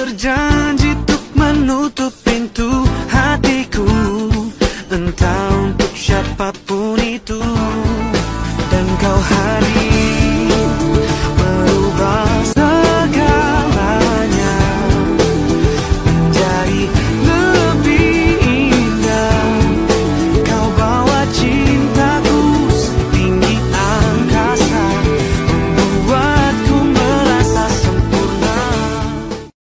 berjanji untuk menutup pintu hatiku, entah untuk siapapun itu. Dan kau hadir